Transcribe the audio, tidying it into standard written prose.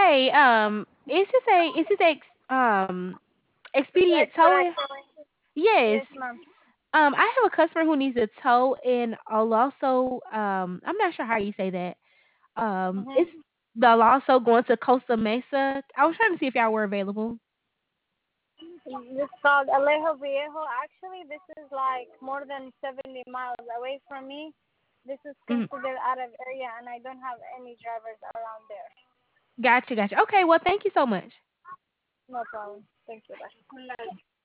Hey, is this It's Expedient expedite Towing? towing. Yes. Yes, ma'am. I have a customer who needs a tow in Oloso. I'm not sure how you say that. It's Mm-hmm. the Oloso going to Costa Mesa. I was trying to see if y'all were available. It's called Alejo Viejo. Actually, this is like more than 70 miles away from me. This is Mhm. considered out of area, and I don't have any drivers around there. Gotcha, gotcha. Okay, well, thank you so much. No problem. Thank you. Bye.